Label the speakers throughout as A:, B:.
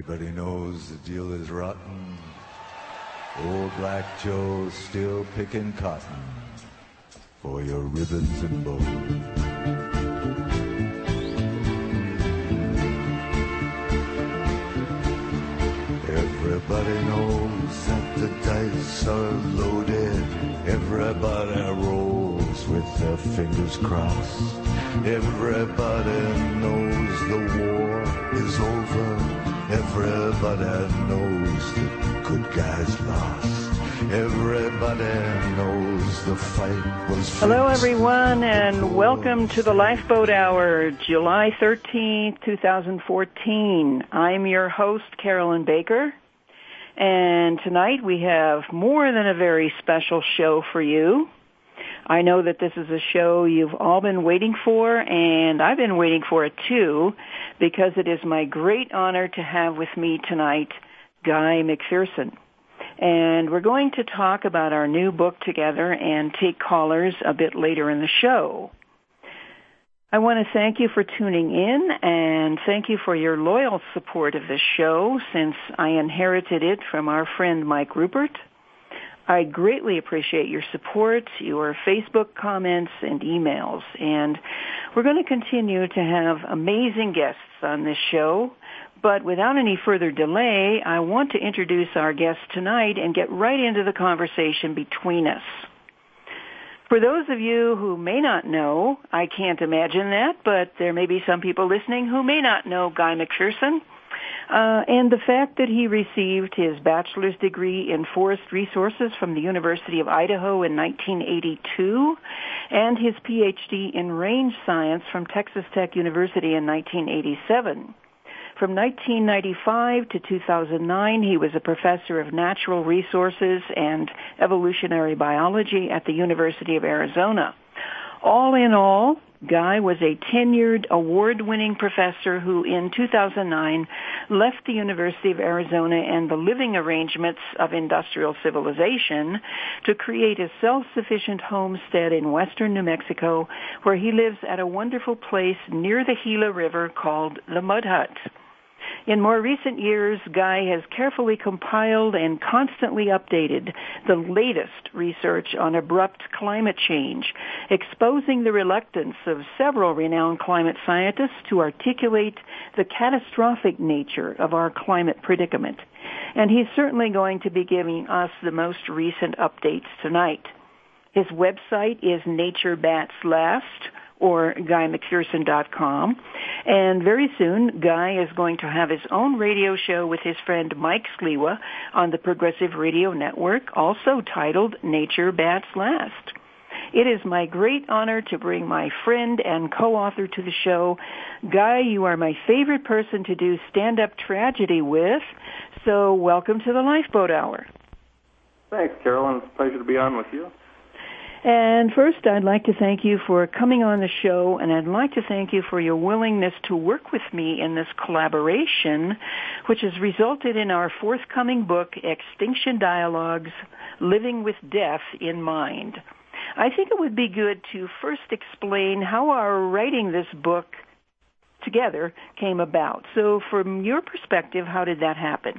A: Everybody knows the deal is rotten. Old Black Joe's still picking cotton for your ribbons and bows. Everybody knows that the dice are loaded. Everybody rolls with their fingers crossed. Everybody knows the war is over. Everybody knows the good guys lost. Everybody knows the fight was fixed.
B: Hello, everyone, and welcome to the Lifeboat Hour, July 13th, 2014. I'm your host, Carolyn Baker, and tonight we have more than a very special show for you. I know that this is a show you've all been waiting for, and I've been waiting for it too, because it is my great honor to have with me tonight Guy McPherson. And we're going to talk about our new book together and take callers a bit later in the show. I want to thank you for tuning in, and thank you for your loyal support of this show since I inherited it from our friend Mike Rupert. I greatly appreciate your support, your Facebook comments, and emails. And we're going to continue to have amazing guests on this show. But without any further delay, I want to introduce our guest tonight and get right into the conversation between us. For those of you who may not know, I can't imagine that, but there may be some people listening who may not know Guy McPherson. And the fact that he received his bachelor's degree in forest resources from the University of Idaho in 1982 and his PhD in range science from Texas Tech University in 1987. From 1995 to 2009, he was a professor of natural resources and evolutionary biology at the University of Arizona. All in all, Guy was a tenured, award-winning professor who, in 2009, left the University of Arizona and the living arrangements of industrial civilization to create a self-sufficient homestead in western New Mexico, where he lives at a wonderful place near the Gila River called the Mud Hut. In more recent years, Guy has carefully compiled and constantly updated the latest research on abrupt climate change, exposing the reluctance of several renowned climate scientists to articulate the catastrophic nature of our climate predicament. And he's certainly going to be giving us the most recent updates tonight. His website is Nature Bats Last, or GuyMcPherson.com. And very soon, Guy is going to have his own radio show with his friend Mike Skliwa on the Progressive Radio Network, also titled Nature Bats Last. It is my great honor to bring my friend and co-author to the show. Guy, you are my favorite person to do stand-up tragedy with, so welcome to the Lifeboat Hour.
C: Thanks, Carolyn. It's a pleasure to be on with you.
B: And first, I'd like to thank you for coming on the show, and I'd like to thank you for your willingness to work with me in this collaboration, which has resulted in our forthcoming book, Extinction Dialogues, Living with Death in Mind. I think it would be good to first explain how our writing this book together came about. So from your perspective, how did that happen?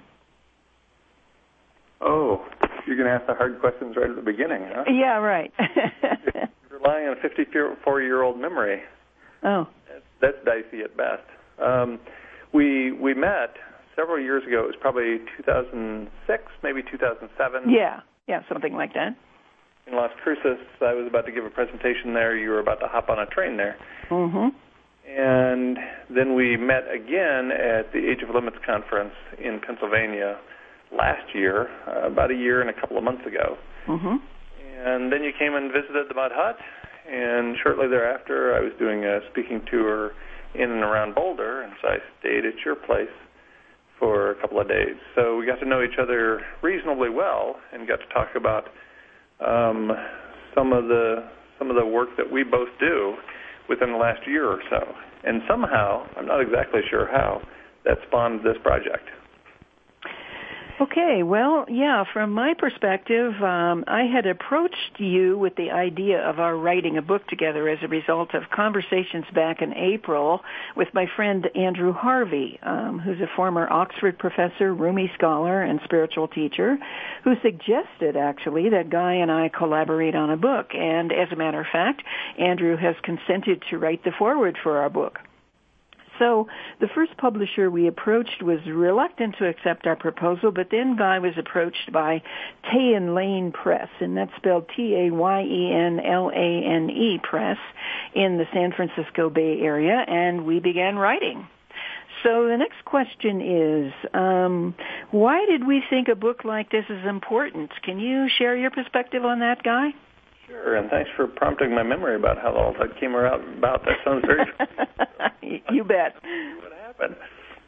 C: Oh, you're going to ask the hard questions right at the beginning, huh?
B: Yeah, right.
C: You're relying on a 54-year-old memory.
B: Oh.
C: That's dicey at best. We met several years ago. It was probably 2006, maybe 2007.
B: Yeah, something like that.
C: In Las Cruces, I was about to give a presentation there. You were about to hop on a train there.
B: Mm-hmm.
C: And then we met again at the Age of Limits conference in Pennsylvania last year, about a year and a couple of months ago.
B: Mm-hmm.
C: And then you came and visited the Mud Hut, and shortly thereafter I was doing a speaking tour in and around Boulder, and so I stayed at your place for a couple of days. So we got to know each other reasonably well and got to talk about some of the work that we both do within the last year or so. And somehow, I'm not exactly sure how, that spawned this project.
B: Okay, well, yeah, from my perspective, I had approached you with the idea of our writing a book together as a result of conversations back in April with my friend Andrew Harvey, who's a former Oxford professor, Rumi scholar, and spiritual teacher, who suggested, actually, that Guy and I collaborate on a book. And as a matter of fact, Andrew has consented to write the foreword for our book. So the first publisher we approached was reluctant to accept our proposal, but then Guy was approached by Tayen Lane Press, and that's spelled Tayenlane Press in the San Francisco Bay Area, and we began writing. So the next question is, why did we think a book like this is important? Can you share your perspective on that, Guy?
C: Sure, and thanks for prompting my memory about how all that came about. That sounds very...
B: You bet.
C: What happened?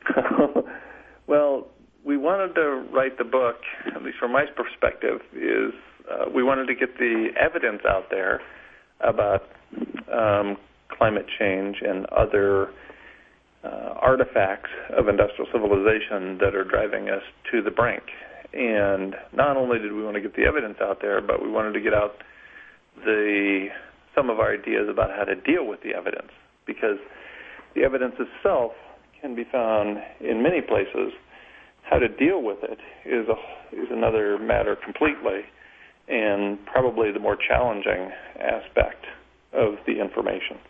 C: Well, we wanted to write the book, at least from my perspective, is we wanted to get the evidence out there about climate change and other artifacts of industrial civilization that are driving us to the brink. And not only did we want to get the evidence out there, but we wanted to get out some of our ideas about how to deal with the evidence, because the evidence itself can be found in many places. How to deal with it is another matter completely, and probably the more challenging aspect of the information.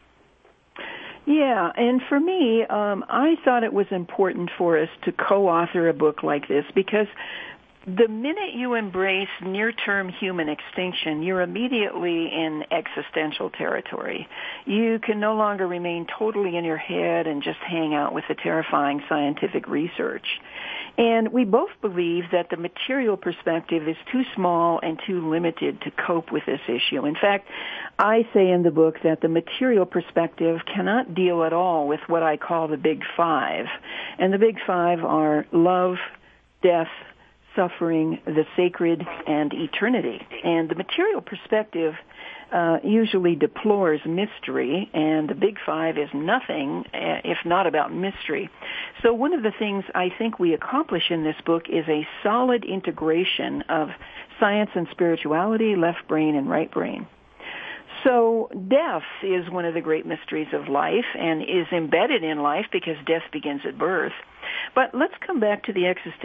B: Yeah, and for me, I thought it was important for us to co-author a book like this because the minute you embrace near-term human extinction, you're immediately in existential territory. You can no longer remain totally in your head and just hang out with the terrifying scientific research. And we both believe that the material perspective is too small and too limited to cope with this issue. In fact, I say in the book that the material perspective cannot deal at all with what I call the Big Five. And the Big Five are love, death, suffering, the sacred, and eternity. And the material perspective usually deplores mystery, and the Big Five is nothing if not about mystery. So one of the things I think we accomplish in this book is a solid integration of science and spirituality, left brain and right brain. So death is one of the great mysteries of life and is embedded in life because death begins at birth. But let's come back to the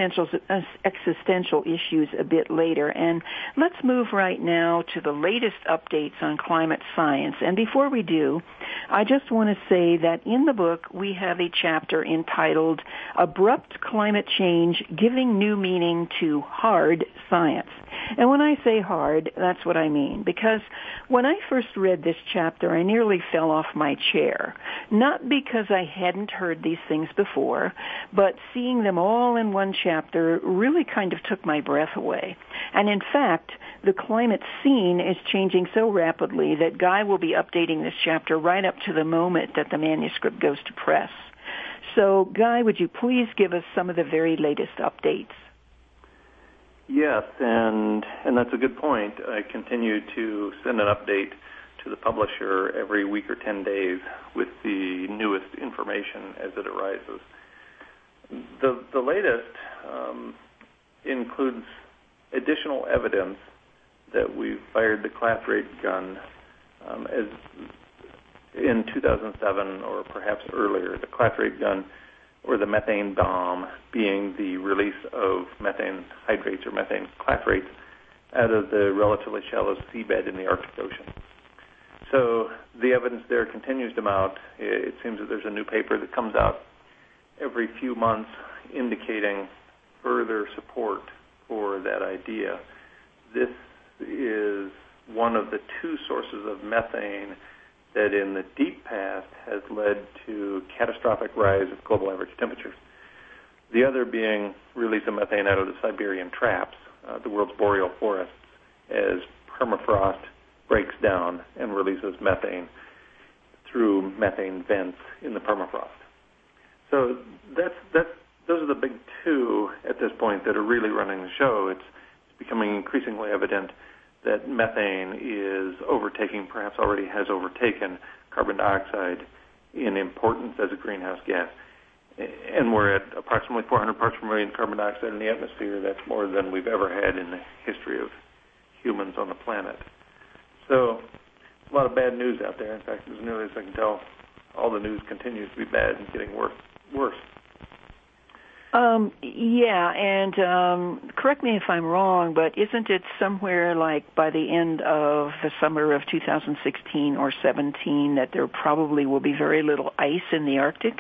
B: existential issues a bit later, and let's move right now to the latest updates on climate science. And before we do, I just want to say that in the book we have a chapter entitled Abrupt Climate Change, Giving New Meaning to Hard Science. And when I say hard, that's what I mean, because when I first read this chapter, I nearly fell off my chair. Not because I hadn't heard these things before, but seeing them all in one chapter really kind of took my breath away. And in fact, the climate scene is changing so rapidly that Guy will be updating this chapter right up to the moment that the manuscript goes to press. So, Guy, would you please give us some of the very latest updates?
C: Yes, and that's a good point. I continue to send an update to the publisher every week or 10 days with the newest information as it arises. The latest includes additional evidence that we fired the class rate gun as in 2007 or perhaps earlier. The class rate gun, or the methane bomb, being the release of methane hydrates or methane clathrates out of the relatively shallow seabed in the Arctic Ocean. So the evidence there continues to mount. It seems that there's a new paper that comes out every few months indicating further support for that idea. This is one of the two sources of methane that in the deep past has led to catastrophic rise of global average temperatures. The other being release of methane out of the Siberian traps, the world's boreal forests, as permafrost breaks down and releases methane through methane vents in the permafrost. So those are the big two at this point that are really running the show. It's becoming increasingly evident that methane is overtaking, perhaps already has overtaken, carbon dioxide in importance as a greenhouse gas. and we're at approximately 400 parts per million carbon dioxide in the atmosphere. That's more than we've ever had in the history of humans on the planet. So a lot of bad news out there. In fact, as nearly as I can tell, all the news continues to be bad and getting worse.
B: Correct me if I'm wrong, but isn't it somewhere like by the end of the summer of 2016 or 17 that there probably will be very little ice in the Arctic?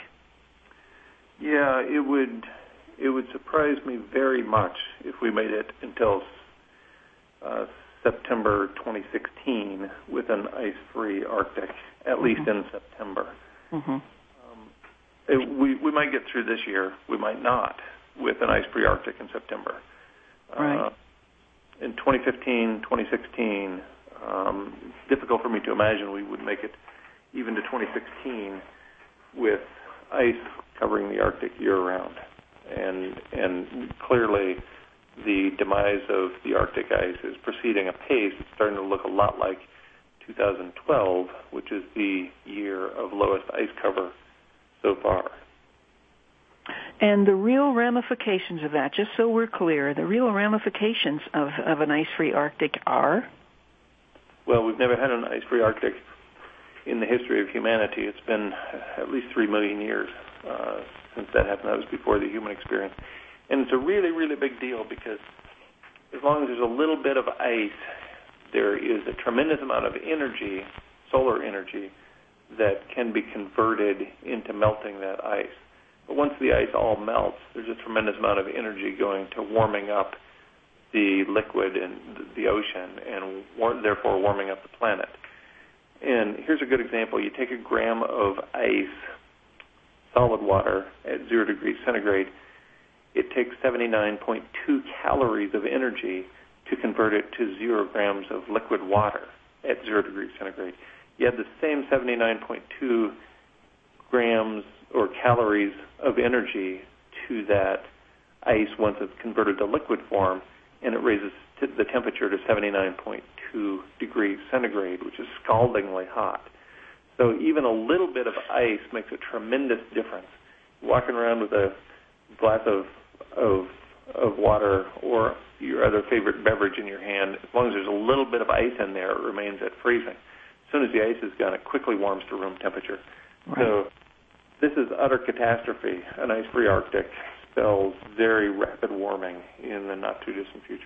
C: Yeah, it would surprise me very much if we made it until September 2016 with an ice-free Arctic, at least in September.
B: Mm-hmm.
C: We might get through this year. We might not with an ice-free Arctic in September.
B: Right.
C: In 2015, 2016, it's difficult for me to imagine we would make it even to 2016 with ice covering the Arctic year-round. And clearly the demise of the Arctic ice is proceeding apace. It's starting to look a lot like 2012, which is the year of lowest ice cover so far.
B: And the real ramifications of that, just so we're clear, the real ramifications of an ice-free Arctic are?
C: Well, we've never had an ice-free Arctic in the history of humanity. It's been at least 3 million years since that happened. That was before the human experience. And it's a really, really big deal because as long as there's a little bit of ice, there is a tremendous amount of energy, solar energy, that can be converted into melting that ice. But once the ice all melts, there's a tremendous amount of energy going to warming up the liquid in the ocean and therefore warming up the planet. And here's a good example. You take a gram of ice, solid water, at 0 degrees centigrade. It takes 79.2 calories of energy to convert it to 0 grams of liquid water at 0 degrees centigrade. You add the same 79.2 grams or calories of energy to that ice once it's converted to liquid form, and it raises the temperature to 79.2 degrees centigrade, which is scaldingly hot. So even a little bit of ice makes a tremendous difference. Walking around with a glass of water or your other favorite beverage in your hand, as long as there's a little bit of ice in there, it remains at freezing. As soon as the ice is gone, it quickly warms to room temperature. Right. So this is utter catastrophe. An ice-free Arctic spells very rapid warming in the not-too-distant future.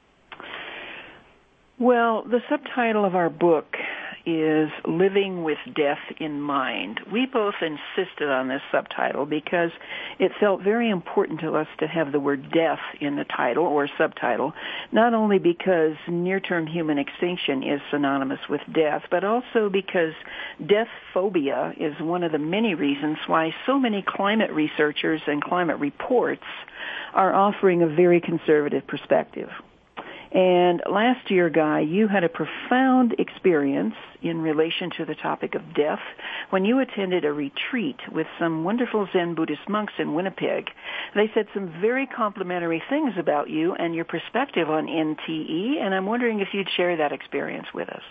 B: Well, the subtitle of our book is Living with Death in Mind. We both insisted on this subtitle because it felt very important to us to have the word death in the title or subtitle, not only because near-term human extinction is synonymous with death, but also because death phobia is one of the many reasons why so many climate researchers and climate reports are offering a very conservative perspective. And last year, Guy, you had a profound experience in relation to the topic of death when you attended a retreat with some wonderful Zen Buddhist monks in Winnipeg. They said some very complimentary things about you and your perspective on NTE, and I'm wondering if you'd share that experience with us.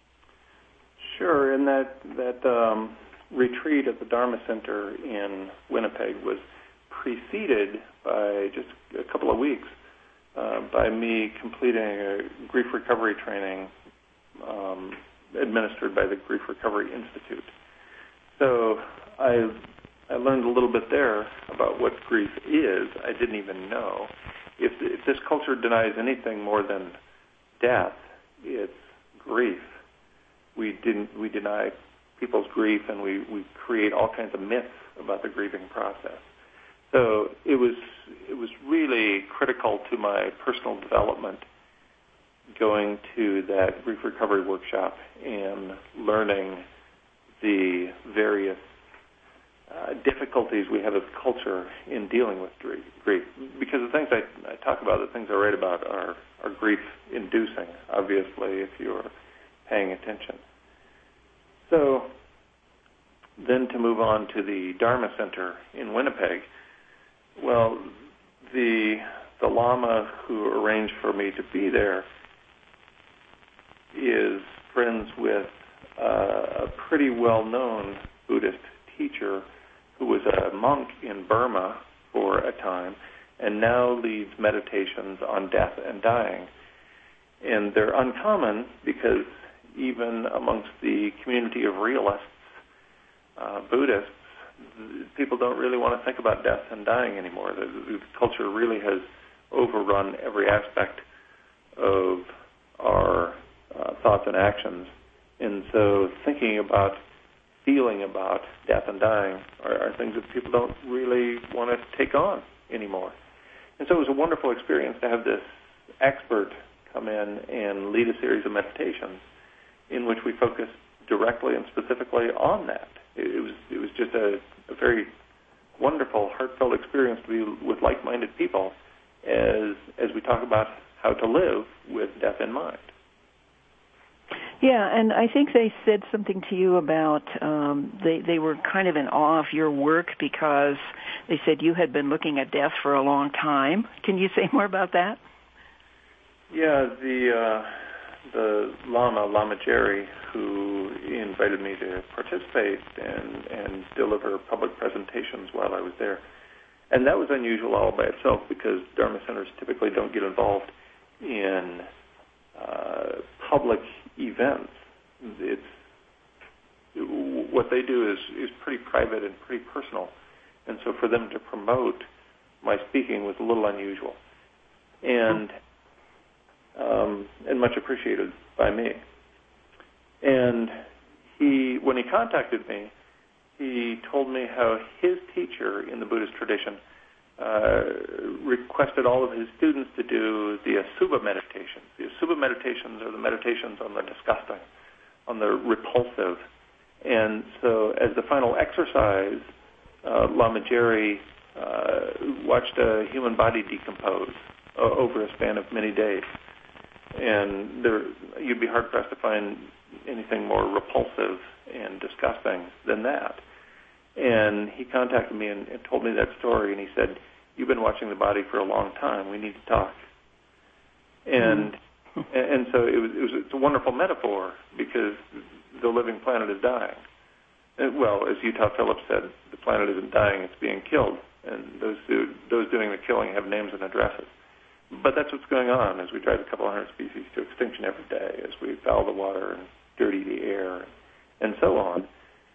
C: Sure, and that retreat at the Dharma Center in Winnipeg was preceded by just a couple of weeks by me completing a grief recovery training administered by the Grief Recovery Institute. So I learned a little bit there about what grief is. I didn't even know. If this culture denies anything more than death, it's grief. We deny people's grief, and we create all kinds of myths about the grieving process. So it was really critical to my personal development going to that grief recovery workshop and learning the various difficulties we have as a culture in dealing with grief. Because the things I talk about, the things I write about are grief-inducing, obviously, if you're paying attention. So then to move on to the Dharma Center in Winnipeg, well, the Lama who arranged for me to be there is friends with a pretty well-known Buddhist teacher who who was a monk in Burma for a time and now leads meditations on death and dying. And they're uncommon because even amongst the community of realists, Buddhists, people don't really want to think about death and dying anymore. The culture really has overrun every aspect of our thoughts and actions. And so thinking about, feeling about death and dying are things that people don't really want to take on anymore. And so it was a wonderful experience to have this expert come in and lead a series of meditations in which we focused directly and specifically on that. It was just a very wonderful, heartfelt experience to be with like-minded people as we talk about how to live with death in mind.
B: Yeah, and I think they said something to you about they were kind of in awe of your work because they said you had been looking at death for a long time. Can you say more about that?
C: Yeah, the Lama Jerry, who invited me to participate and deliver public presentations while I was there. And that was unusual all by itself because Dharma centers typically don't get involved in public events. What they do is pretty private and pretty personal. And so for them to promote my speaking was a little unusual. And much appreciated by me. And when he contacted me, he told me how his teacher in the Buddhist tradition requested all of his students to do the Asubha meditations. The Asubha meditations are the meditations on the disgusting, on the repulsive. And so as the final exercise, Lama Jerry watched a human body decompose over a span of many days. And you'd be hard-pressed to find anything more repulsive and disgusting than that. And he contacted me and told me that story, and he said, "You've been watching the body for a long time. We need to talk." And and so it's a wonderful metaphor because the living planet is dying. And, well, as Utah Phillips said, the planet isn't dying; it's being killed. And those doing the killing have names and addresses. But that's what's going on as we drive a couple hundred species to extinction every day, as we foul the water and dirty the air, and so on.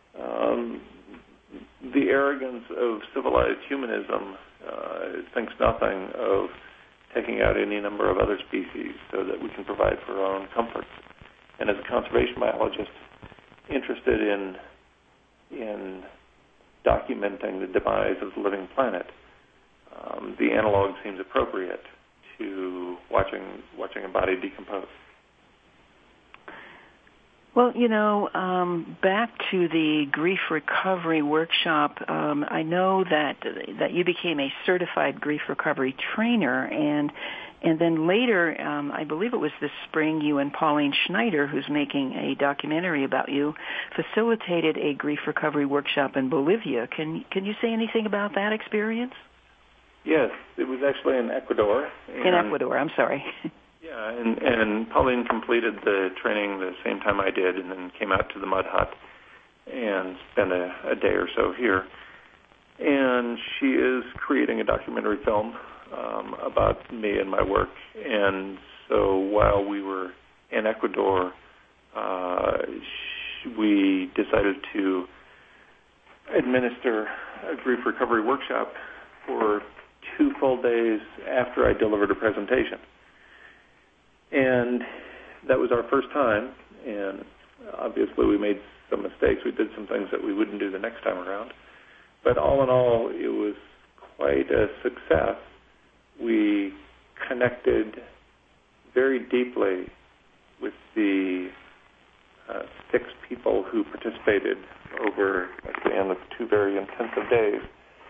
C: The arrogance of civilized humanism thinks nothing of taking out any number of other species so that we can provide for our own comfort. And as a conservation biologist interested in documenting the demise of the living planet, the analog seems appropriate to watching a body decompose.
B: Well, back to the grief recovery workshop, I know that you became a certified grief recovery trainer, and then later, I believe it was this spring, you and Pauline Schneider, who's making a documentary about you, facilitated a grief recovery workshop in Bolivia. Can you say anything about that experience?
C: Yes, it was actually in Ecuador.
B: In Ecuador, I'm sorry.
C: Yeah, and Pauline completed the training the same time I did and then came out to the Mud Hut and spent a day or so here. And she is creating a documentary film about me and my work. And so while we were in Ecuador, we decided to administer a grief recovery workshop for 2 full days after I delivered a presentation. And that was our first time, and obviously we made some mistakes. We did some things that we wouldn't do the next time around. But all in all, it was quite a success. We connected very deeply with the 6 people who participated over a span of 2 very intensive days.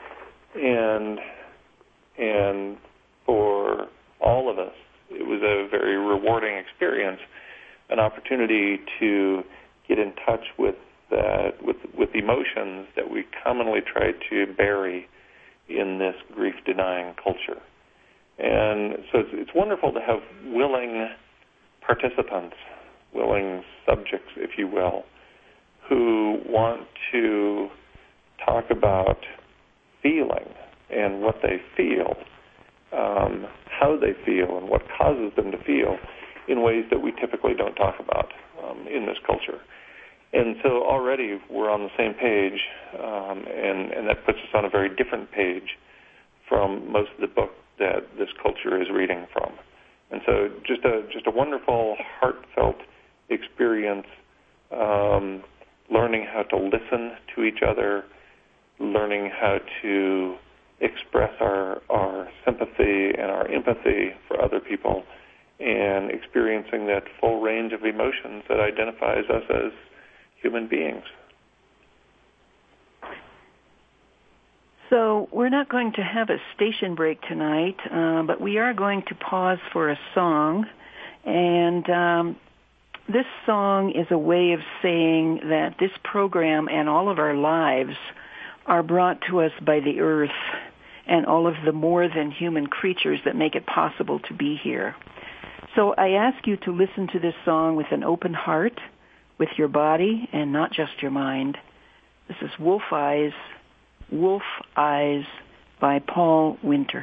C: And for all of us, it was a very rewarding experience, an opportunity to get in touch with emotions that we commonly try to bury in this grief-denying culture. And so it's wonderful to have willing participants, willing subjects, if you will, who want to talk about feeling and what they feel, how they feel, and what causes them to feel in ways that we typically don't talk about in this culture. And so already we're on the same page, and that puts us on a very different page from most of the book that this culture is reading from. And so just a wonderful, heartfelt experience, learning how to listen to each other, learning how to express our sympathy and our empathy for other people, and experiencing that full range of emotions that identifies us as human beings.
B: So we're not going to have a station break tonight, but we are going to pause for a song. And this song is a way of saying that this program and all of our lives are brought to us by the earth and all of the more than human creatures that make it possible to be here. So I ask you to listen to this song with an open heart, with your body and not just your mind. This is Wolf Eyes by Paul Winter.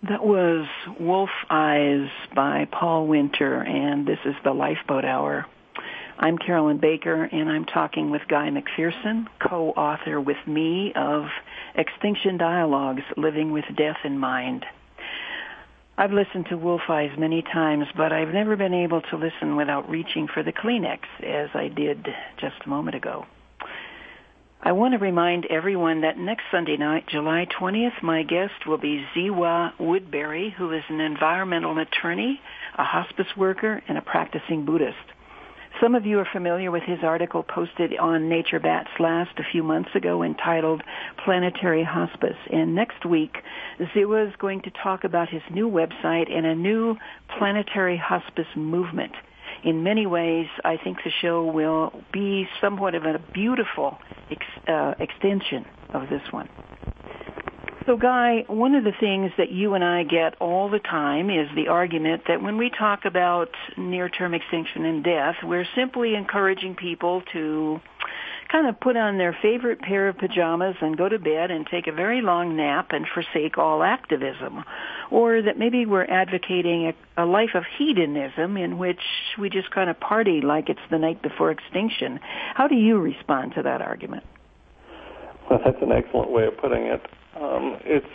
B: That was Wolf Eyes by Paul Winter, and this is the Lifeboat Hour. I'm Carolyn Baker, and I'm talking with Guy McPherson, co-author with me of Extinction Dialogues, Living with Death in Mind. I've listened to Wolf Eyes many times, but I've never been able to listen without reaching for the Kleenex, as I did just a moment ago. I want to remind everyone that next Sunday night, July 20th, my guest will be Ziwa Woodbury, who is an environmental attorney, a hospice worker, and a practicing Buddhist. Some of you are familiar with his article posted on Nature Bats Last a few months ago entitled Planetary Hospice. And next week, Ziwa is going to talk about his new website and a new planetary hospice movement. In many ways, I think the show will be somewhat of a beautiful extension of this one. So, Guy, one of the things that you and I get all the time is the argument that when we talk about near-term extinction and death, we're simply encouraging people to kind of put on their favorite pair of pajamas and go to bed and take a very long nap and forsake all activism. Or that maybe we're advocating a life of hedonism in which we just kind of party like it's the night before extinction. How do you respond to that argument?
C: Well, that's an excellent way of putting it. It's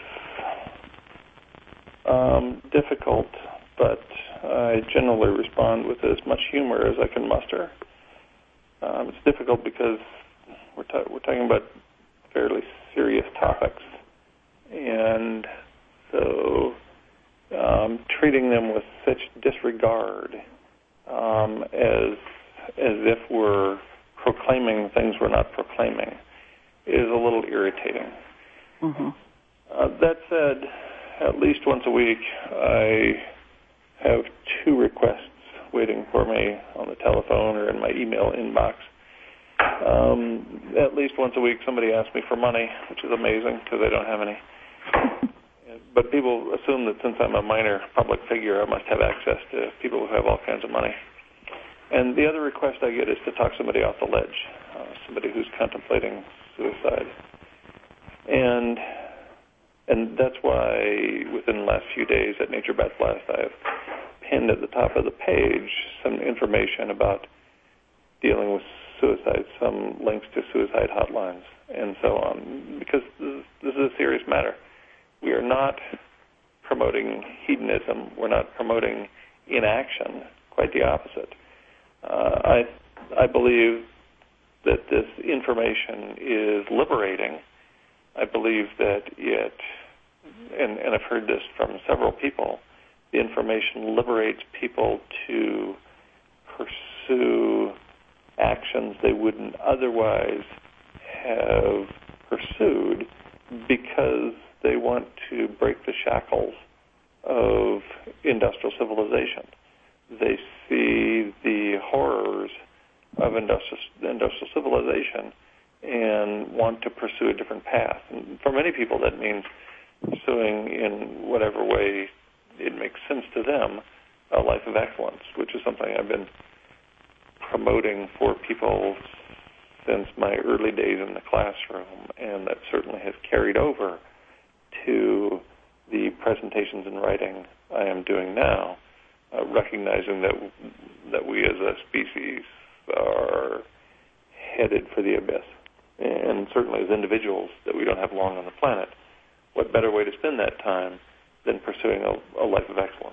C: difficult, but I generally respond with as much humor as I can muster. It's difficult because we're talking about fairly serious topics, and so treating them with such disregard, as if we're proclaiming things we're not proclaiming, is a little irritating.
B: Mm-hmm.
C: That said, at least once a week, I have 2 requests waiting for me on the telephone or in my email inbox. At least once a week, somebody asks me for money, which is amazing because I don't have any. But people assume that since I'm a minor public figure, I must have access to people who have all kinds of money. And the other request I get is to talk somebody off the ledge, somebody who's contemplating suicide. And that's why within the last few days at Nature Bats Last, I've pinned at the top of the page some information about dealing with suicide, some links to suicide hotlines, and so on, because this is a serious matter. We are not promoting hedonism. We're not promoting inaction. Quite the opposite. I believe that this information is liberating. I believe that it, and I've heard this from several people, the information liberates people to pursue actions they wouldn't otherwise have pursued because they want to break the shackles of industrial civilization. They see the horrors of industrial civilization and want to pursue a different path. And for many people, that means pursuing in whatever way it makes sense to them a life of excellence, which is something I've been promoting for people since my early days in the classroom, and that certainly has carried over to the presentations and writing I am doing now, recognizing that we as a species are headed for the abyss, and certainly as individuals that we don't have long on the planet. What better way to spend that time than pursuing a life of excellence?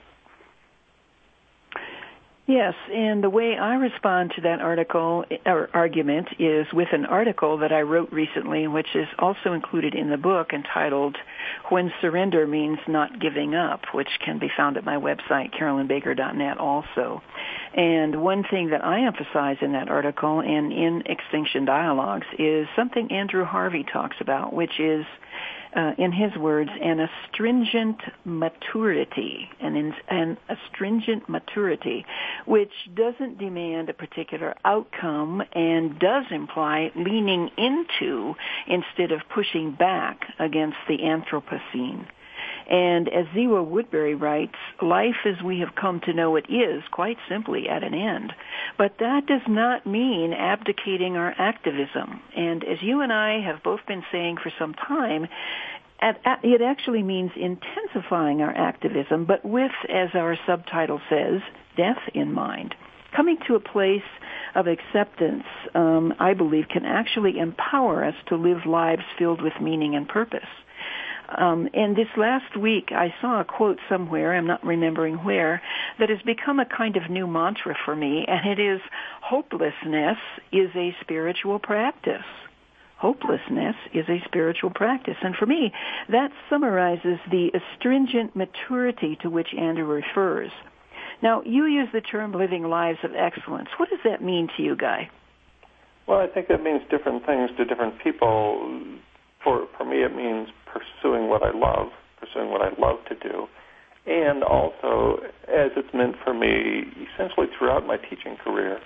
B: Yes, and the way I respond to that article or argument is with an article that I wrote recently, which is also included in the book, entitled When Surrender Means Not Giving Up, which can be found at my website, carolynbaker.net also. And one thing that I emphasize in that article and in Extinction Dialogues is something Andrew Harvey talks about, which is, in his words, an astringent maturity, an astringent maturity, which doesn't demand a particular outcome and does imply leaning into instead of pushing back against the Anthropocene. And as Ziwa Woodbury writes, life as we have come to know it is, quite simply, at an end. But that does not mean abdicating our activism. And as you and I have both been saying for some time, it actually means intensifying our activism, but with, as our subtitle says, death in mind. Coming to a place of acceptance, I believe, can actually empower us to live lives filled with meaning and purpose. And this last week, I saw a quote somewhere, I'm not remembering where, that has become a kind of new mantra for me, and it is, hopelessness is a spiritual practice. Hopelessness is a spiritual practice. And for me, that summarizes the astringent maturity to which Andrew refers. Now, you use the term living lives of excellence. What does that mean to you, Guy?
C: Well, I think that means different things to different people. For me, it means pursuing what I love to do, and also, as it's meant for me, essentially throughout my teaching career,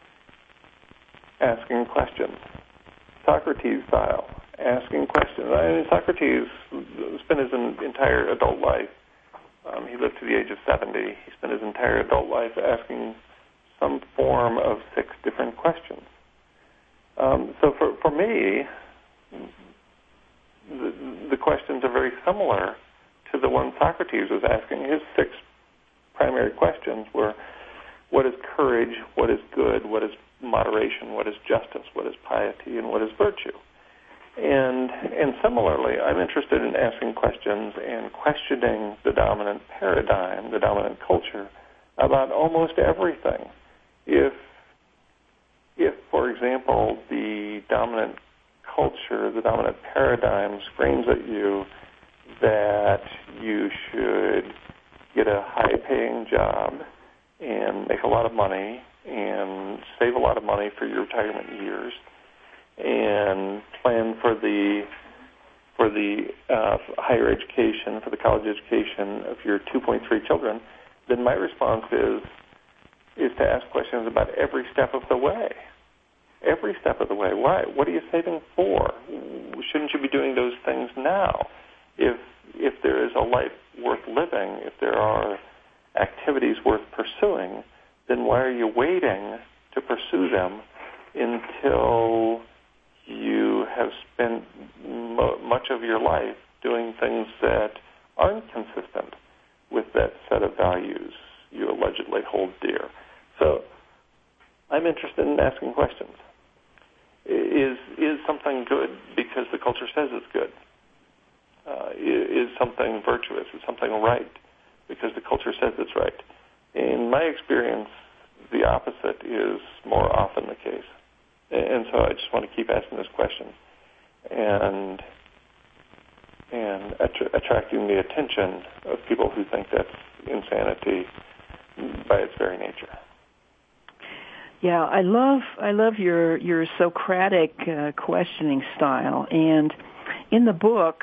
C: asking questions. Socrates style, asking questions. I mean, Socrates spent his entire adult life, he lived to the age of 70, he spent his entire adult life asking some form of 6 different questions. So for me, the questions are very similar to the one Socrates was asking. His 6 primary questions were, what is courage, what is good, what is moderation, what is justice, what is piety, and what is virtue? And similarly, I'm interested in asking questions and questioning the dominant paradigm, the dominant culture, about almost everything. If for example, the dominant culture, the dominant paradigm screams at you that you should get a high-paying job and make a lot of money and save a lot of money for your retirement years and plan for the higher education, for the college education of your 2.3 children, then my response is to ask questions about every step of the way. Every step of the way. Why? What are you saving for? Shouldn't you be doing those things now? If there is a life worth living, if there are activities worth pursuing, then why are you waiting to pursue them until you have spent much of your life doing things that aren't consistent with that set of values you allegedly hold dear? So I'm interested in asking questions. Is something good because the culture says it's good? Is something virtuous? Is something right because the culture says it's right? In my experience, the opposite is more often the case. And so I just want to keep asking this question and attracting the attention of people who think that's insanity by its very nature.
B: Yeah, I love your Socratic questioning style, and in the book,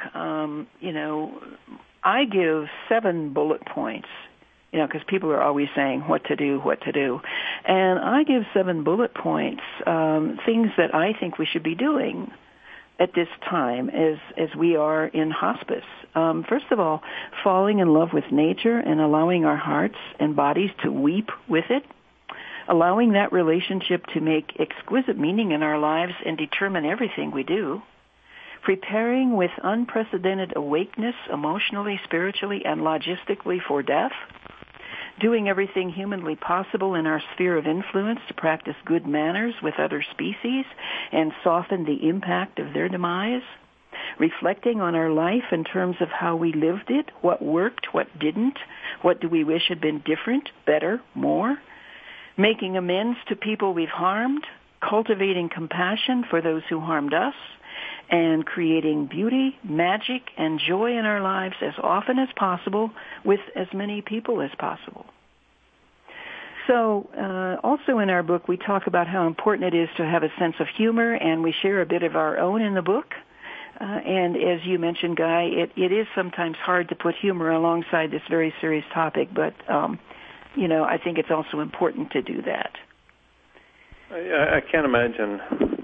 B: I give 7 bullet points. Because people are always saying what to do, and I give 7 bullet points, things that I think we should be doing at this time as we are in hospice. First of all, falling in love with nature and allowing our hearts and bodies to weep with it. Allowing that relationship to make exquisite meaning in our lives and determine everything we do. Preparing with unprecedented awakeness emotionally, spiritually, and logistically for death. Doing everything humanly possible in our sphere of influence to practice good manners with other species and soften the impact of their demise. Reflecting on our life in terms of how we lived it, what worked, what didn't, what do we wish had been different, better, more. Making amends to people we've harmed, cultivating compassion for those who harmed us, and creating beauty, magic, and joy in our lives as often as possible with as many people as possible. So also in our book, we talk about how important it is to have a sense of humor, and we share a bit of our own in the book. And as you mentioned, Guy, it is sometimes hard to put humor alongside this very serious topic, but I think it's also important to do that.
C: I can't imagine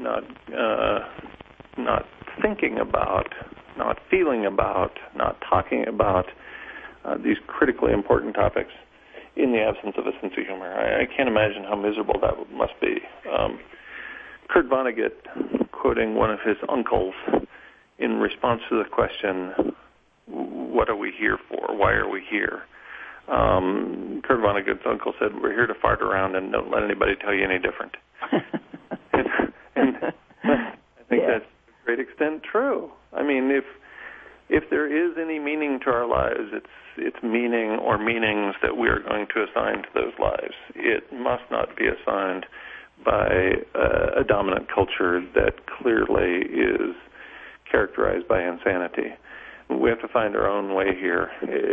C: not thinking about, not feeling about, not talking about these critically important topics in the absence of a sense of humor. I can't imagine how miserable that must be. Kurt Vonnegut, quoting one of his uncles in response to the question, what are we here for? Why are we here? Kurt Vonnegut's uncle said, we're here to fart around and don't let anybody tell you any different. and I think that's to a great extent true. I mean, if there is any meaning to our lives, it's meaning or meanings that we are going to assign to those lives. It must not be assigned by a dominant culture that clearly is characterized by insanity. We have to find our own way here.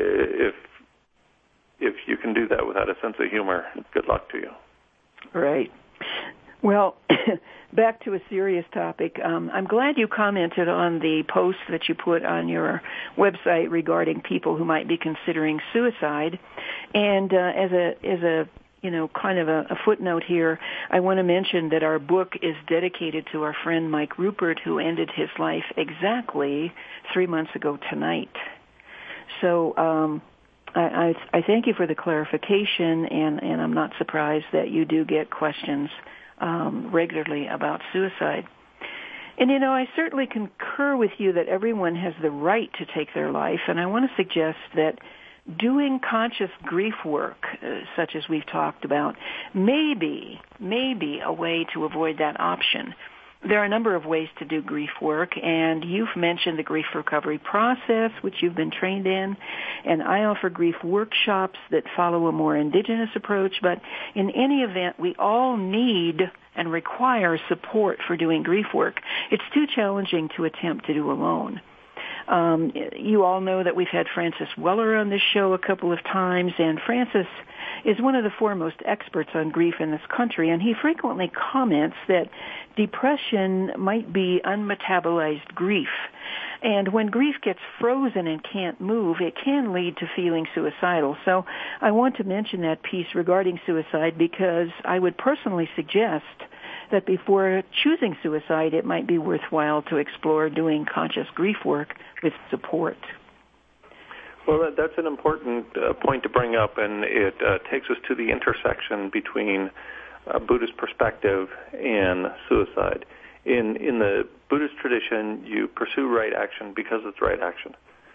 C: If you can do that without a sense of humor, good luck to you.
B: Right. Well, back to a serious topic. I'm glad you commented on the post that you put on your website regarding people who might be considering suicide. And as a kind of a footnote here, I want to mention that our book is dedicated to our friend Mike Rupert, who ended his life exactly 3 months ago tonight. So I thank you for the clarification, and I'm not surprised that you do get questions regularly about suicide. And, I certainly concur with you that everyone has the right to take their life, and I want to suggest that doing conscious grief work, such as we've talked about, may be a way to avoid that option. There are a number of ways to do grief work, and you've mentioned the grief recovery process, which you've been trained in, and I offer grief workshops that follow a more indigenous approach, but in any event, we all need and require support for doing grief work. It's too challenging to attempt to do alone. You all know that we've had Francis Weller on this show a couple of times, and Francis is one of the foremost experts on grief in this country, and he frequently comments that depression might be unmetabolized grief. And when grief gets frozen and can't move, it can lead to feeling suicidal. So I want to mention that piece regarding suicide because I would personally suggest that before choosing suicide, it might be worthwhile to explore doing conscious grief work with support.
C: Well, that's an important point to bring up, and it takes us to the intersection between Buddhist perspective and suicide. In the Buddhist tradition, you pursue right action because it's right action,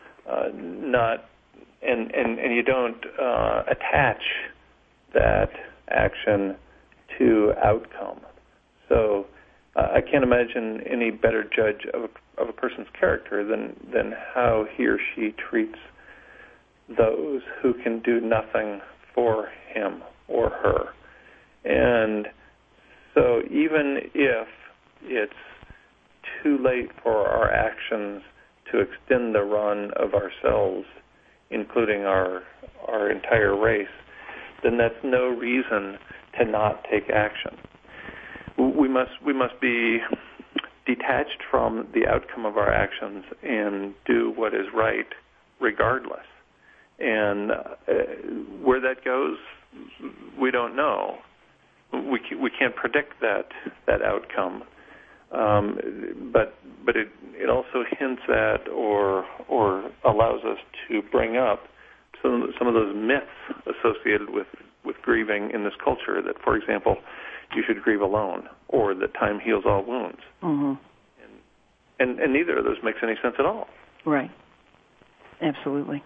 C: and you don't attach that action to outcome. So I can't imagine any better judge of a person's character than how he or she treats those who can do nothing for him or her. And so even if it's too late for our actions to extend the run of ourselves, including our entire race, then that's no reason to not take action. We must be detached from the outcome of our actions and do what is right regardless. And where that goes, we don't know. We can't predict that outcome. But it also hints at or allows us to bring up some of those myths associated with grieving in this culture. That, for example, you should grieve alone, or that time heals all wounds.
B: Mm-hmm.
C: And neither of those makes any sense at all.
B: Right. Absolutely.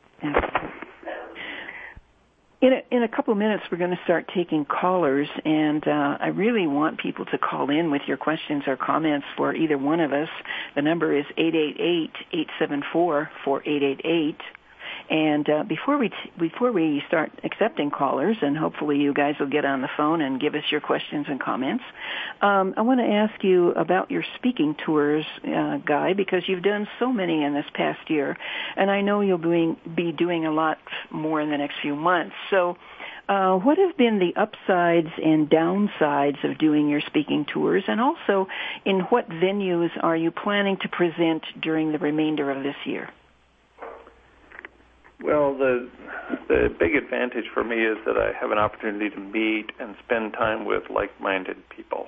B: In a couple of minutes, we're going to start taking callers, and I really want people to call in with your questions or comments for either one of us. The number is 888-874-4888. And before we start accepting callers, and hopefully you guys will get on the phone and give us your questions and comments, I want to ask you about your speaking tours, Guy, because you've done so many in this past year, and I know you'll be doing a lot more in the next few months. So what have been the upsides and downsides of doing your speaking tours, and also in what venues are you planning to present during the remainder of this year?
C: Well, the big advantage for me is that I have an opportunity to meet and spend time with like-minded people.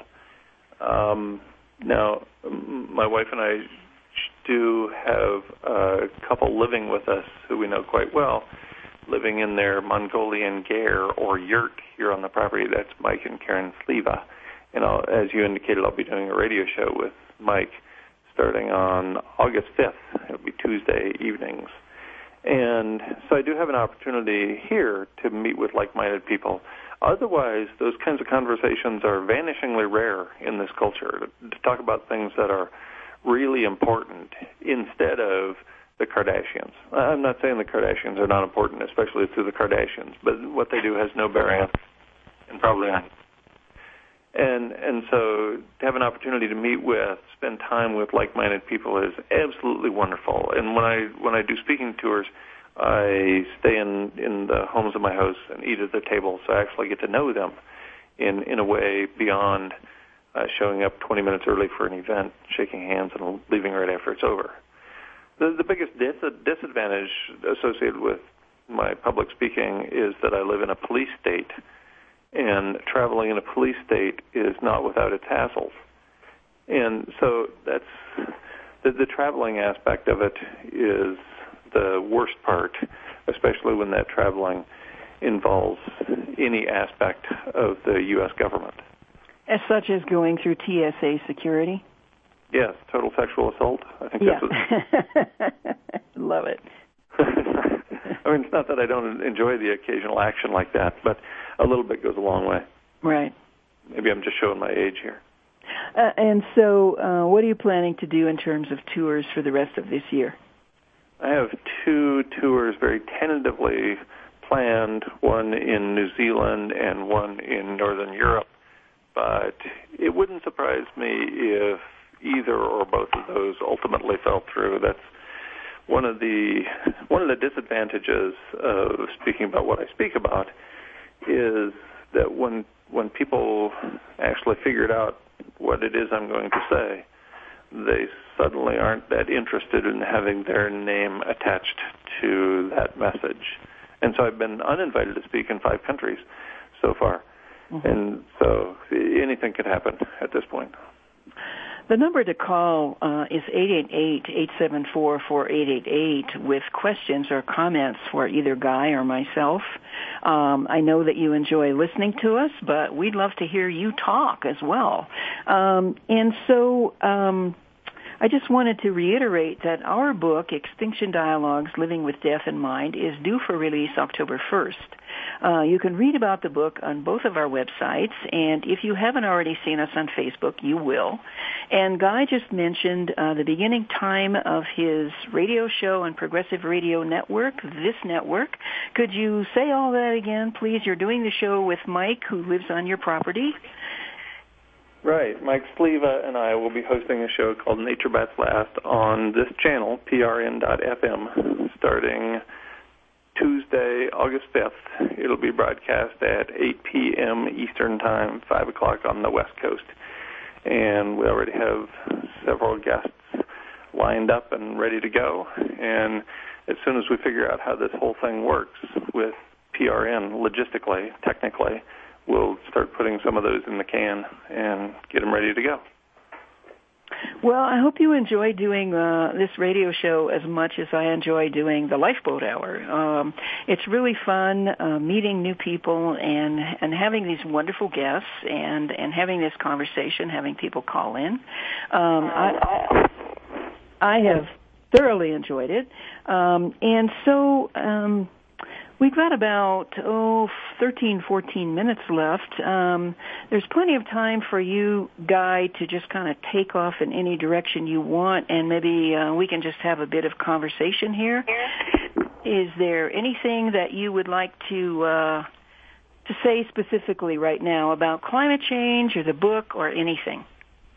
C: Now, my wife and I do have a couple living with us who we know quite well, living in their Mongolian ger or yurt here on the property. That's Mike and Karen Sleva. And as you indicated, I'll be doing a radio show with Mike starting on August 5th. It'll be Tuesday evenings. And so I do have an opportunity here to meet with like-minded people. Otherwise, those kinds of conversations are vanishingly rare in this culture, to talk about things that are really important instead of the Kardashians. I'm not saying the Kardashians are not important, especially to the Kardashians, but what they do has no bearing, and probably not. And so to have an opportunity to meet with, spend time with like-minded people is absolutely wonderful. And when I do speaking tours, I stay in the homes of my hosts and eat at their tables, so I actually get to know them in a way beyond showing up 20 minutes early for an event, shaking hands, and leaving right after it's over. The biggest disadvantage associated with my public speaking is that I live in a police state, and traveling in a police state is not without its hassles. And so that's the traveling aspect of it is the worst part, especially when that traveling involves any aspect of the U.S. government.
B: As such as going through TSA security?
C: Yes, total sexual assault. I think
B: yeah.
C: that's what...
B: Love it.
C: I mean, it's not that I don't enjoy the occasional action like that, but a little bit goes a long way.
B: Right.
C: Maybe I'm just showing my age here.
B: And so what are you planning to do in terms of tours for the rest of this year?
C: I have 2 tours very tentatively planned, one in New Zealand and one in Northern Europe. But it wouldn't surprise me if either or both of those ultimately fell through. That's one of the disadvantages of speaking about what I speak about is that when people actually figured out what it is I'm going to say, they suddenly aren't that interested in having their name attached to that message. And so I've been uninvited to speak in 5 countries so far. Mm-hmm. And so anything could happen at this point.
B: The number to call is 888-874-4888 with questions or comments for either Guy or myself. I know that you enjoy listening to us, but we'd love to hear you talk as well. And so I just wanted to reiterate that our book, Extinction Dialogues, Living with Death in Mind, is due for release October 1st. You can read about the book on both of our websites, and if you haven't already seen us on Facebook, you will. And Guy just mentioned the beginning time of his radio show on Progressive Radio Network, this network. Could you say all that again, please? You're doing the show with Mike, who lives on your property.
C: Right. Mike Sleva and I will be hosting a show called Nature Bats Last on this channel, prn.fm, starting Tuesday, August 5th. It'll be broadcast at 8 p.m. Eastern Time, 5 o'clock on the West Coast. And we already have several guests lined up and ready to go. And as soon as we figure out how this whole thing works with PRN logistically, technically, we'll start putting some of those in the can and get them ready to go.
B: Well, I hope you enjoy doing this radio show as much as I enjoy doing the Lifeboat Hour. It's really fun meeting new people and having these wonderful guests and having this conversation, having people call in. I have thoroughly enjoyed it. And so we've got about 13, 14 minutes left. There's plenty of time for you, Guy, to just kind of take off in any direction you want, and maybe we can just have a bit of conversation here. Is there anything that you would like to say specifically right now about climate change or the book or anything?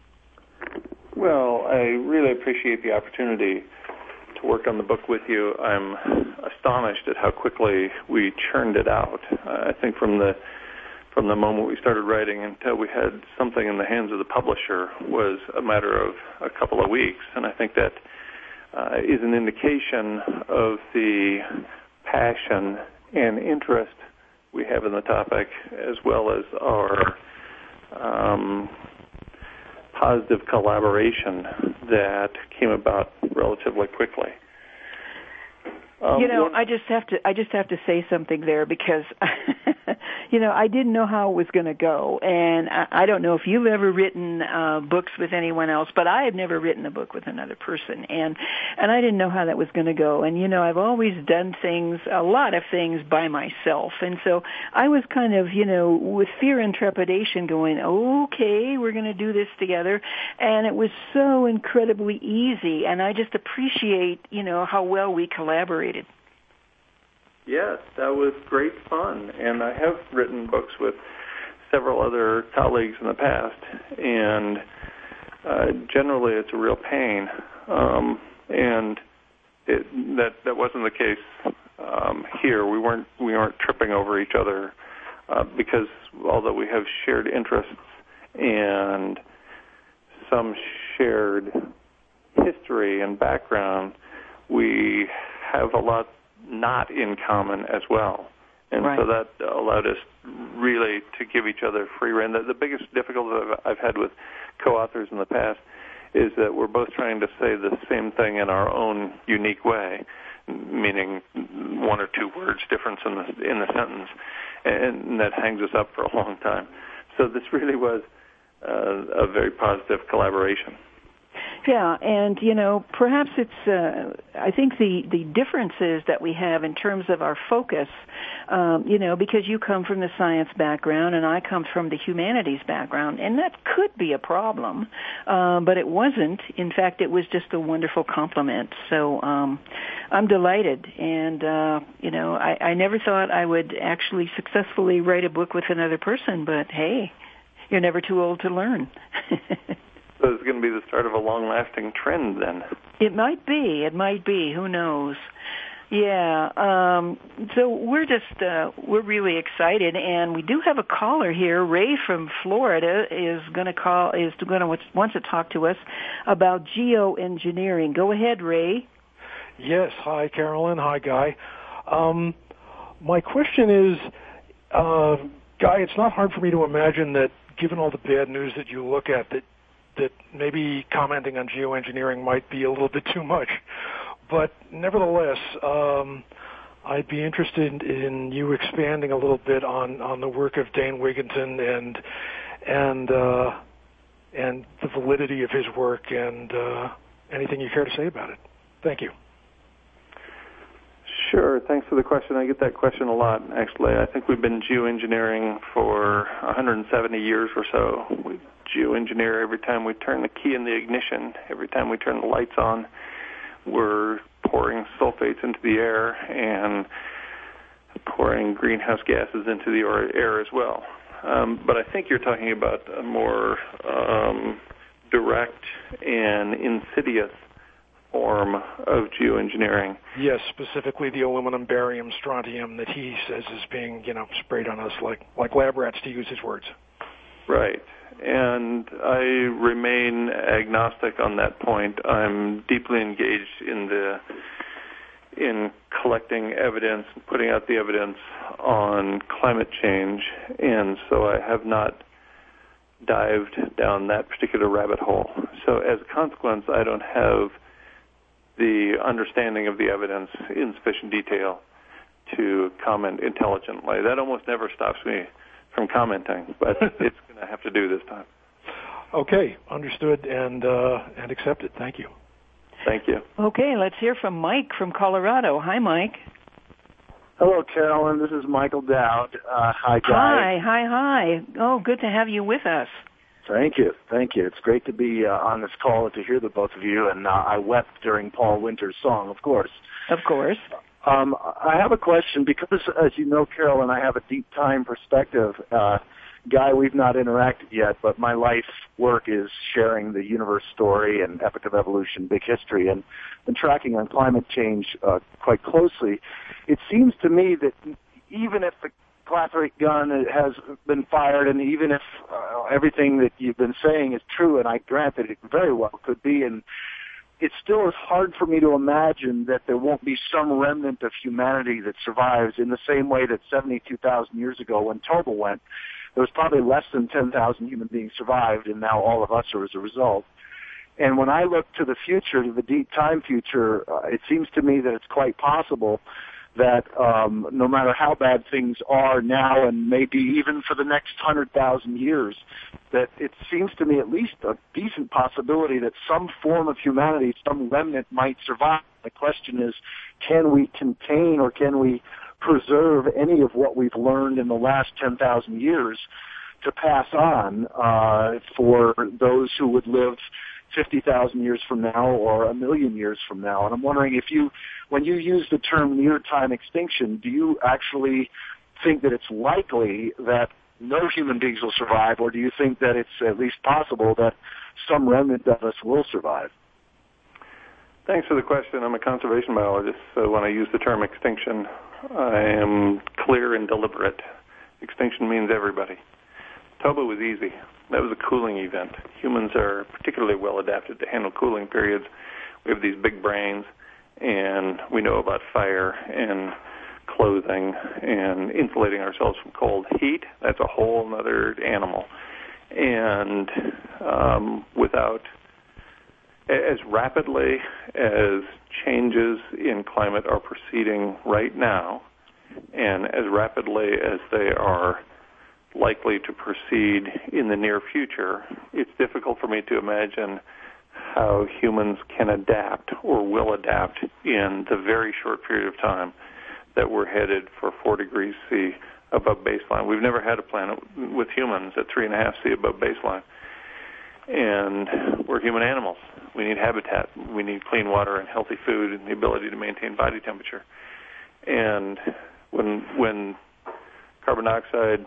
C: Well, I really appreciate the opportunity to work on the book with you. I'm astonished at how quickly we churned it out. I think from the moment we started writing until we had something in the hands of the publisher was a matter of a couple of weeks, and I think that is an indication of the passion and interest we have in the topic, as well as our positive collaboration that came about relatively quickly.
B: I just have to say something there because I didn't know how it was going to go. And I don't know if you've ever written books with anyone else, but I have never written a book with another person. And I didn't know how that was going to go. And, I've always done a lot of things by myself. And so I was kind of, with fear and trepidation going, okay, we're going to do this together. And it was so incredibly easy. And I just appreciate, how well we collaborated.
C: Yes, that was great fun. And I have written books with several other colleagues in the past. And generally it's a real pain. And that wasn't the case here. We weren't tripping over each other because although we have shared interests and some shared history and background, we have a lot not in common as well. And
B: right.
C: So that allowed us really to give each other free rein. The biggest difficulty I've had with co-authors in the past is that we're both trying to say the same thing in our own unique way, meaning one or two words difference in the sentence, and that hangs us up for a long time. So this really was a very positive collaboration.
B: Yeah, and, perhaps it's, I think the differences that we have in terms of our focus, because you come from the science background and I come from the humanities background, and that could be a problem, but it wasn't. In fact, it was just a wonderful compliment. So I'm delighted, and, I never thought I would actually successfully write a book with another person, but hey, you're never too old to learn.
C: So it's going to be the start of a long-lasting trend then.
B: It might be. Who knows? Yeah. So we're really excited, and we do have a caller here. Ray from Florida wants to talk to us about geoengineering. Go ahead, Ray.
D: Yes. Hi, Carolyn. Hi, Guy. My question is, Guy, it's not hard for me to imagine that given all the bad news that you look at, that maybe commenting on geoengineering might be a little bit too much. But nevertheless, I'd be interested in you expanding a little bit on the work of Dane Wigington and the validity of his work and anything you care to say about it. Thank you.
C: Sure. Thanks for the question. I get that question a lot, actually. I think we've been geoengineering for 170 years or so. We geoengineer every time we turn the key in the ignition, every time we turn the lights on. We're pouring sulfates into the air and pouring greenhouse gases into the air as well. But I think you're talking about a more direct and insidious form of geoengineering.
D: Yes, specifically the aluminum, barium, strontium that he says is being, sprayed on us like lab rats, to use his words.
C: Right. And I remain agnostic on that point. I'm deeply engaged in collecting evidence, putting out the evidence on climate change, and so I have not dived down that particular rabbit hole. So as a consequence, I don't have the understanding of the evidence in sufficient detail to comment intelligently. That almost never stops me from commenting, but it's going to have to do this time.
D: Okay, understood and accepted. Thank you.
C: Thank you.
B: Okay, let's hear from Mike from Colorado. Hi, Mike.
E: Hello, Carolyn. This is Michael Dowd. Hi, Guy.
B: Hi. Oh, good to have you with us.
E: Thank you. It's great to be on this call and to hear the both of you. And I wept during Paul Winter's song, of course.
B: Of course.
E: I have a question because, as you know, Carolyn, I have a deep time perspective. Guy, we've not interacted yet, but my life's work is sharing the universe story and Epic of Evolution, Big History, and been tracking on climate change quite closely. It seems to me that even if the Clatheric gun has been fired, and even if everything that you've been saying is true, and I grant that it very well could be, and it still is hard for me to imagine that there won't be some remnant of humanity that survives in the same way that 72,000 years ago when Toba went, there was probably less than 10,000 human beings survived, and now all of us are as a result. And when I look to the future, to the deep time future, it seems to me that it's quite possible that no matter how bad things are now and maybe even for the next 100,000 years, that it seems to me at least a decent possibility that some form of humanity, some remnant might survive. The question is, can we contain or can we preserve any of what we've learned in the last 10,000 years to pass on for those who would live 50,000 years from now or 1 million years from now? And I'm wondering if when you use the term near-time extinction, do you actually think that it's likely that no human beings will survive, or do you think that it's at least possible that some remnant of us will survive?
C: Thanks for the question. I'm a conservation biologist, so when I use the term extinction, I am clear and deliberate. Extinction means everybody. Toba was easy. That was a cooling event. Humans are particularly well adapted to handle cooling periods. We have these big brains, and we know about fire and clothing and insulating ourselves from cold. Heat, that's a whole other animal. And without, as rapidly as changes in climate are proceeding right now, and as rapidly as they are likely to proceed in the near future, it's difficult for me to imagine how humans can adapt or will adapt in the very short period of time that we're headed for 4 degrees C above baseline. We've never had a planet with humans at 3.5 C above baseline. And we're human animals. We need habitat. We need clean water and healthy food and the ability to maintain body temperature. And when carbon dioxide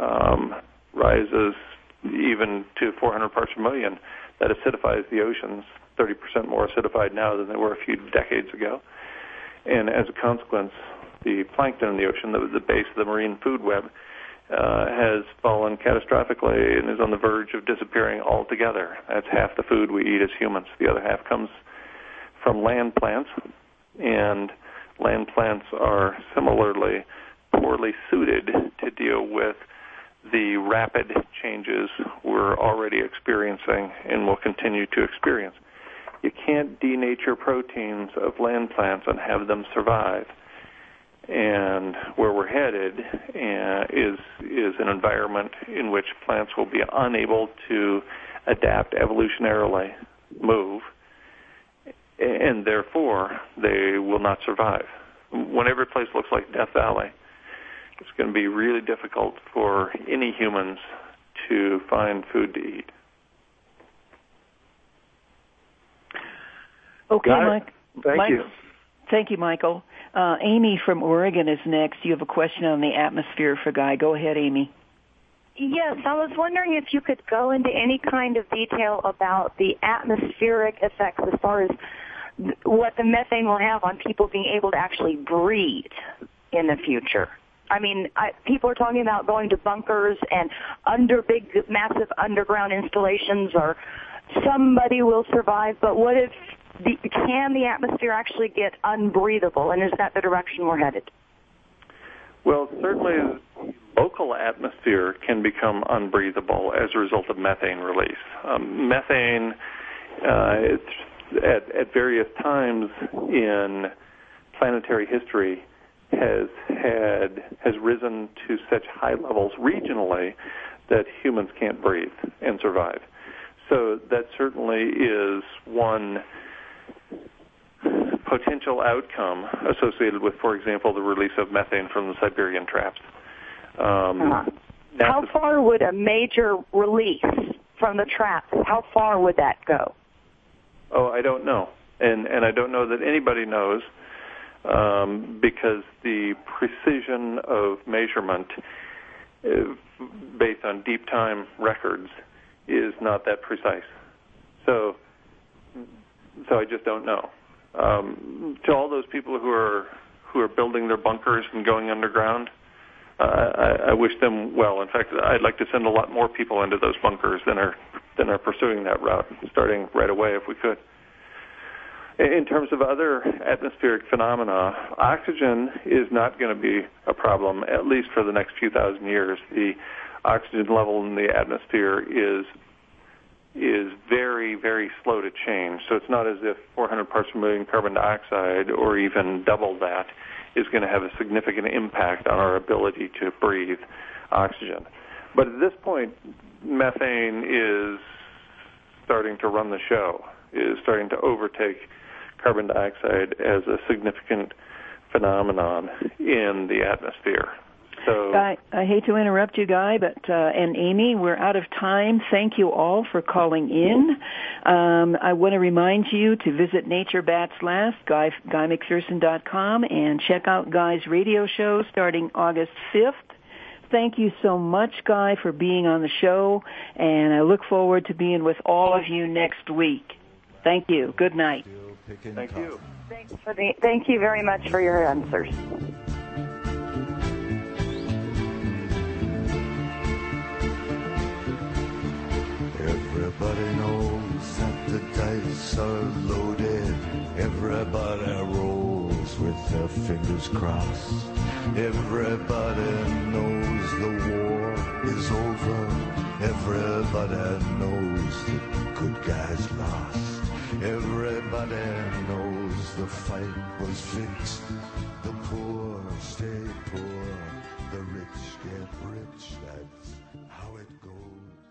C: rises even to 400 parts per million, that acidifies the oceans, 30% more acidified now than they were a few decades ago. And as a consequence, the plankton in the ocean, the base of the marine food web, has fallen catastrophically and is on the verge of disappearing altogether. That's half the food we eat as humans. The other half comes from land plants, and land plants are similarly poorly suited to deal with the rapid changes we're already experiencing and will continue to experience. You can't denature proteins of land plants and have them survive. And where we're headed is an environment in which plants will be unable to adapt evolutionarily, move, and therefore they will not survive. When every place looks like Death Valley, it's going to be really difficult for any humans to find food to eat.
B: Okay, Mike.
E: Thank you.
B: Thank you, Michael. Amy from Oregon is next. You have a question on the atmosphere for Guy. Go ahead, Amy.
F: Yes, I was wondering if you could go into any kind of detail about the atmospheric effects as far as what the methane will have on people being able to actually breathe in the future. I mean, people are talking about going to bunkers and under big, massive underground installations, or somebody will survive, but what if can the atmosphere actually get unbreathable, and is that the direction we're headed?
C: Well, certainly local atmosphere can become unbreathable as a result of methane release. Methane, at various times in planetary history, has risen to such high levels regionally that humans can't breathe and survive. So that certainly is one potential outcome associated with, for example, the release of methane from the Siberian traps.
F: How far would a major release from the traps, how far would that go?
C: Oh, I don't know. And I don't know that anybody knows, because the precision of measurement based on deep time records is not that precise. So I just don't know. To all those people who are building their bunkers and going underground, I wish them well. In fact, I'd like to send a lot more people into those bunkers than are pursuing that route, starting right away if we could. In terms of other atmospheric phenomena, oxygen is not going to be a problem, at least for the next few thousand years. The oxygen level in the atmosphere is very, very slow to change. So it's not as if 400 parts per million carbon dioxide, or even double that, is going to have a significant impact on our ability to breathe oxygen. But at this point, methane is starting to run the show, is starting to overtake carbon dioxide as a significant phenomenon in the atmosphere. So,
B: Guy, I hate to interrupt you, Guy, but and Amy, we're out of time. Thank you all for calling in. I want to remind you to visit Nature Bats Last, GuyMcPherson.com, and check out Guy's radio show starting August 5th. Thank you so much, Guy, for being on the show, and I look forward to being with all of you next week. Thank you. Good night.
C: thank you.
F: Thank you very much for your answers.
A: Everybody knows that the dice are loaded. Everybody rolls with their fingers crossed. Everybody knows the war is over. Everybody knows the good guys lost. Everybody knows the fight was fixed. The poor stay poor. The rich get rich. That's how it goes.